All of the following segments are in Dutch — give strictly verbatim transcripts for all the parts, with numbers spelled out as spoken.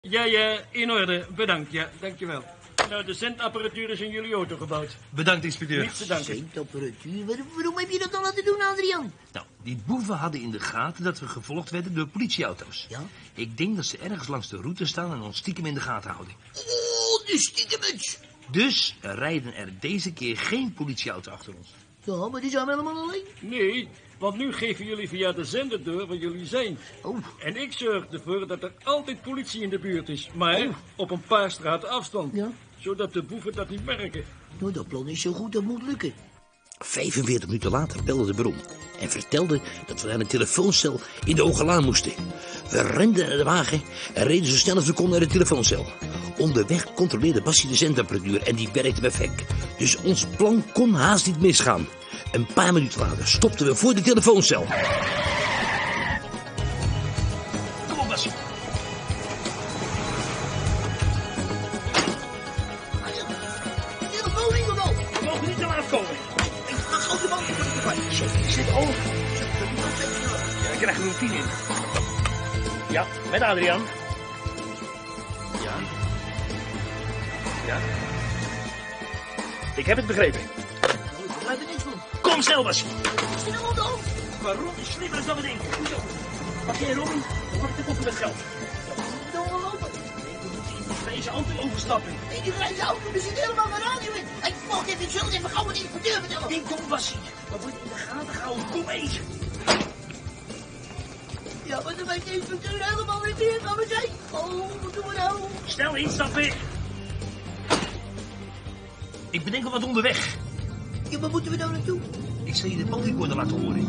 Ja, ja, in orde. Bedankt, ja, dankjewel. Nou, de zendapparatuur is in jullie auto gebouwd. Bedankt, inspecteur. Niets te danken. Zendapparatuur? Waar, waarom heb je dat dan laten doen, Adriaan? Nou, die boeven hadden in de gaten dat we gevolgd werden door politieauto's. Ja? Ik denk dat ze ergens langs de route staan en ons stiekem in de gaten houden. Oh, de stiekemens. Dus rijden er deze keer geen politieauto achter ons. Ja, maar die zijn we helemaal alleen. Nee, want nu geven jullie via de zender door waar jullie zijn. Oh. En ik zorg ervoor dat er altijd politie in de buurt is. Maar Oh. op een paar straten afstand. Ja? Zodat de boeven dat niet merken. Nou, dat plan is zo goed, dat moet lukken. vijfenveertig minuten later belde de bron en vertelde dat we naar een telefooncel in de Hogelaan moesten. We renden naar de wagen en reden zo snel als we konden naar de telefooncel. Onderweg controleerde Bassie de zendapparatuur en die werkte perfect. Dus ons plan kon haast niet misgaan. Een paar minuten later stopten we voor de telefooncel. Kom op, Bassie. Telefoonwinkel dan. We mogen niet te laat komen. Ik ga gauw de man voor de erbij. Zet, zet al. Ja, ik krijg er een tien in. Ja, met Adriaan. Ja. Ja. Ik heb het begrepen. Ik begrijp er niks van. Kom snel, Bassie. Snel dan. Waarom is slimmer dan we denken? Hoezo? Pak jij Robin, dan pak ik de koffer met geld. Dan wel lopen. We moeten in die grijze auto overstappen. Nee, die grijze auto, er zit helemaal geen radio in. Ik wacht even, ik zal het even gauw met de inspecteur vertellen. Denk om, Bassie. We worden in de gaten gehouden. Kom eens. Ja, maar dan weet de inspecteur helemaal niet meer waar we zijn. Oh, wat doen we nou? Snel instappen. Ik bedenk al wat onderweg. Ja, waar moeten we nou naartoe? Ik zal je de bandrecorder laten horen.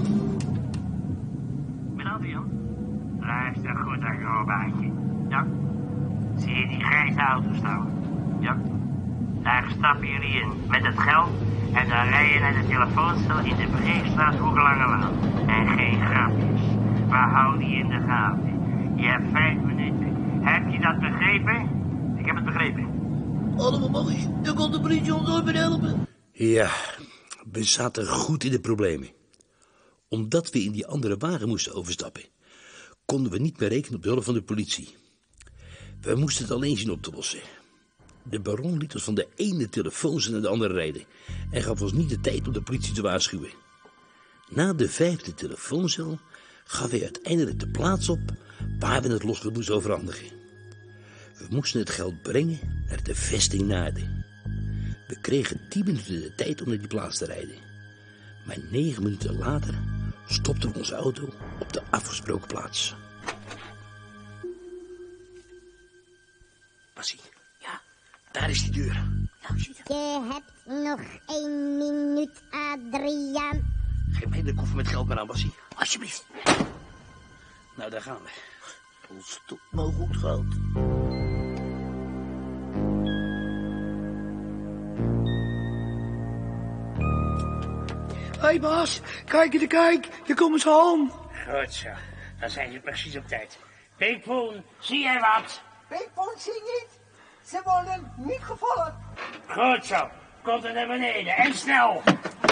Met Adriaan? Luister goed naar je robaatje. Ja? Zie je die grijze auto staan? Ja? Daar stappen jullie in met het geld en dan rij je naar de telefooncel in de Breestraat Hoegelangelaan. En geen grapjes. We houden je in de gaten. Je hebt vijf minuten. Heb je dat begrepen? Ik heb het begrepen. Allemaal magisch. Dan kan de politie ons nooit meer helpen. Ja, we zaten goed in de problemen. Omdat we in die andere wagen moesten overstappen, konden we niet meer rekenen op de hulp van de politie. We moesten het alleen zien op te lossen. De baron liet ons van de ene telefooncel naar de andere rijden en gaf ons niet de tijd om de politie te waarschuwen. Na de vijfde telefooncel gaf hij uiteindelijk de plaats op waar we het losgeld moesten overhandigen. We moesten het geld brengen naar de vesting Naarden. We kregen tien minuten de tijd om naar die plaats te rijden. Maar negen minuten later stopte onze auto op de afgesproken plaats. Bassie. Ja? Daar is die deur. Nou, zit er. Je hebt nog één minuut, Adriaan. Geef mij de koffer met geld maar aan, Bassie. Alsjeblieft. Nou, daar gaan we. Volstopt mogelijk geld. Hé hey baas, kijk de kijk, je komt eens aan. Goed zo. Dan zijn ze precies op tijd. Peekpoen, zie jij wat? Peekpoen zie niet. Ze worden niet gevolgd. Goed zo. Komt er naar beneden. En snel.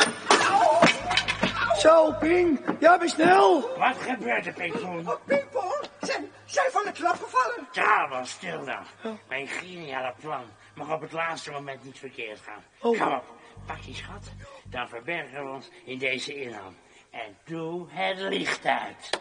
Zo, Ping, jij bent snel. Wat gebeurt er, Peekpoen? Oh, Peekpoen, zijn, zijn van de klap gevallen. Ja, wel stil dan. Mijn geniale plan mag op het laatste moment niet verkeerd gaan. Oh. Kom op, pak die schat. Dan verbergen we ons in deze inham. En doe het licht uit.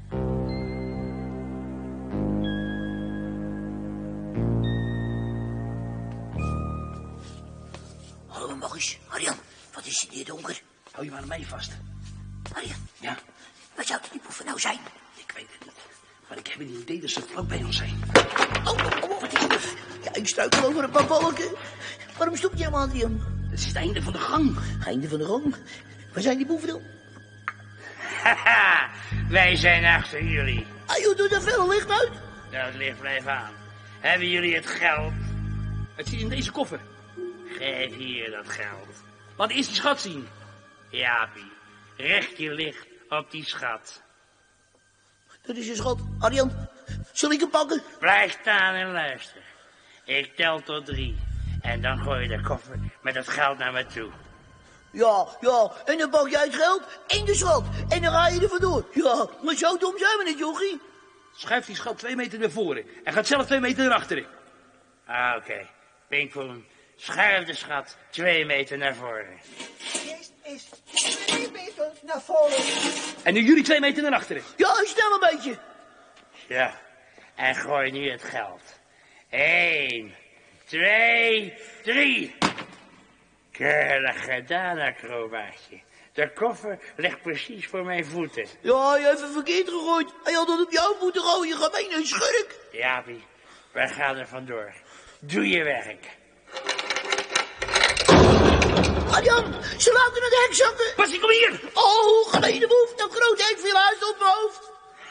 Hallo, magisch. Arjan, wat is hier donker? Hou je maar aan mij vast. Arjan, Ja, waar zouden die boeven nou zijn? ik weet het niet. Maar ik heb een idee dat ze vlak bij ons zijn. Oh, oh, oh, wat is er? Ja, ik struikel over een paar balken. Waarom stop je hem, Adrian? Het is het einde van de gang. Einde van de gang. Waar zijn die boeven dan? Haha, wij zijn achter jullie. Ah, joh, doe daar veel licht uit. Dat licht blijft aan. Hebben jullie het geld? Het zit in deze koffer. Geef hier dat geld. Laat eerst die schat zien. Jaapie, richt je licht op die schat. Dat is je schat. Arjan, zal ik hem pakken? Blijf staan en luister. Ik tel tot drie. En dan gooi je de koffer met het geld naar me toe. Ja, ja. En dan pak jij het geld en de schat. En dan ga je er vandoor. Ja, maar zo dom zijn we niet, jochie. Schuif die schat twee meter naar voren. En gaat zelf twee meter naar achteren. Ah, oké. Okay. Pinkpoen, schuif de schat twee meter naar voren. Eerst is twee meter naar voren. En nu jullie twee meter naar achteren. Ja, snel een beetje. Ja, en gooi nu het geld. Eén, twee, drie. Keurig gedaan, acrobaatje. De koffer ligt precies voor mijn voeten. Ja, je hebt het verkeerd gegooid. Hij had het op jouw voeten gooien, je gemene schurk. Jaapie, wij gaan er vandoor. Doe je werk. Arjan, ze laten het hek zakken. Passie, kom hier. Oh, geleden boef, dat grote hek viel huis op mijn hoofd.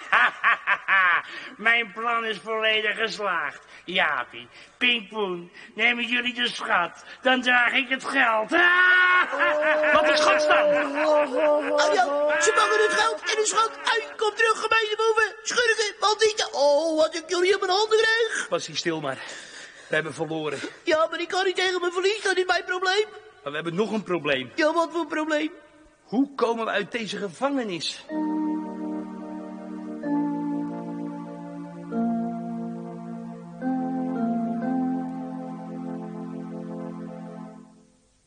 Mijn plan is volledig geslaagd. Jaapie, Pinkpoen, nemen jullie de schat, dan draag ik het geld. Laat die schat staan. Arjan, ze pakken het geld en de schat uit. Kom terug, gemene boeven. Schurken, bandieten. Oh, wat ik jullie op mijn handen kreeg. Passie, stil maar. We hebben verloren. Ja, maar ik kan niet tegen mijn verlies, dat is mijn probleem. Maar we hebben nog een probleem. Ja, wat voor probleem? Hoe komen we uit deze gevangenis?